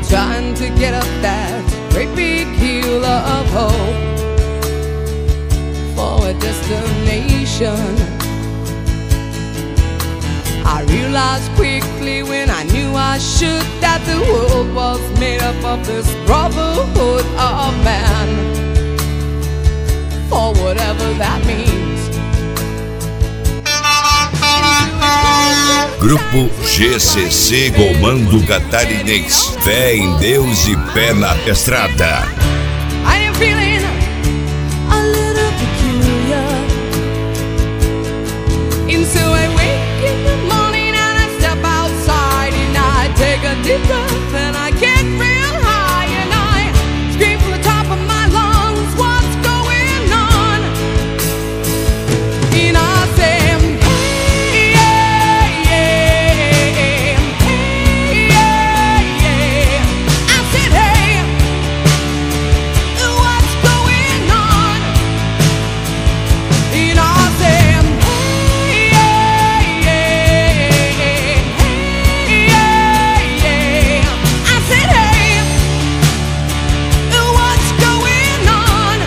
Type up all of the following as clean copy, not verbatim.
trying to get up that great big hill of hope for a destination. I realized quickly when I knew I should that the world was made up of this brotherhood of man, for whatever that means. Grupo GCC Comando Catarinense. Fé em Deus e pé na estrada. I am feeling a little peculiar, and so I wake in the morning and I step outside and I take a deep breath and I get real high and I scream from the top of my lungs, what's going on? And I say, hey, yeah, yeah, hey, yeah, yeah. I said, hey, what's going on? And I said, hey, yeah, yeah, hey, yeah, yeah. I said, hey, what's going on?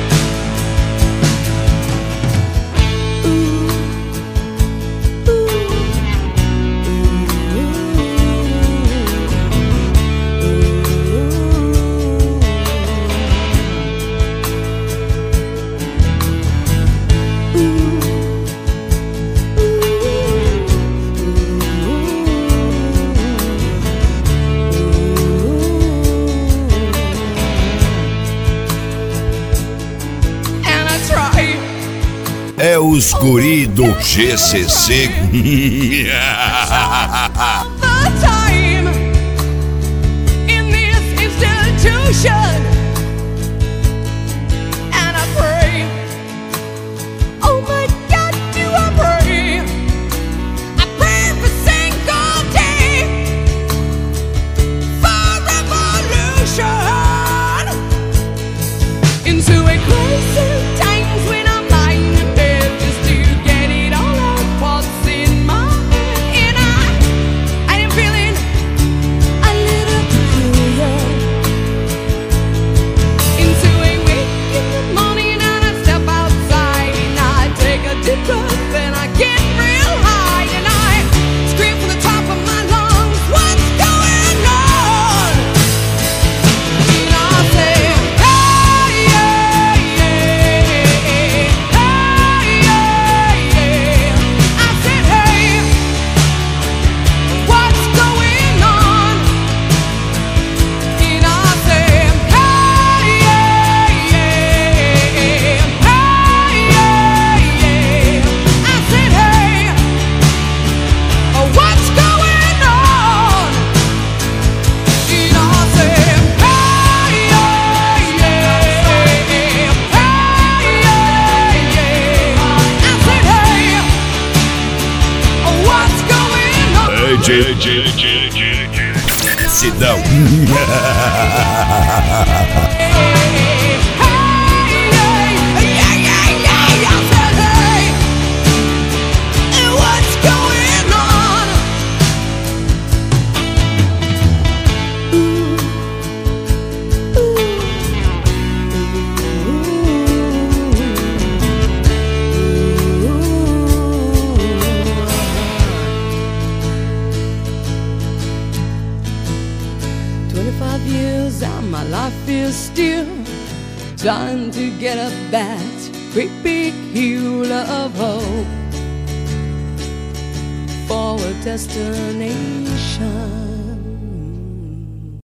And I try. É os guri do GCC. The time in this institution, and I pray, oh my God, do I pray every single day for revolution into a closer times when I'm lying in bed just to get it all out what's in my head. And I am feeling a little peculiar, into a wake in the morning and I step outside and I take a deep breath and I get real high and I scream from the top of my lungs, what's going on? And I say, hey, yeah, yeah, hey, yeah, yeah. I said, hey, what's going on? And I said, hey, yeah, yeah, hey, yeah, yeah. I said, hey, what's going on? And I said, hey, yeah, yeah, hey, yeah, yeah. I said, hey, what's going on? Sidão. Years and my life is still trying to get up that great big hill of hope for a destination.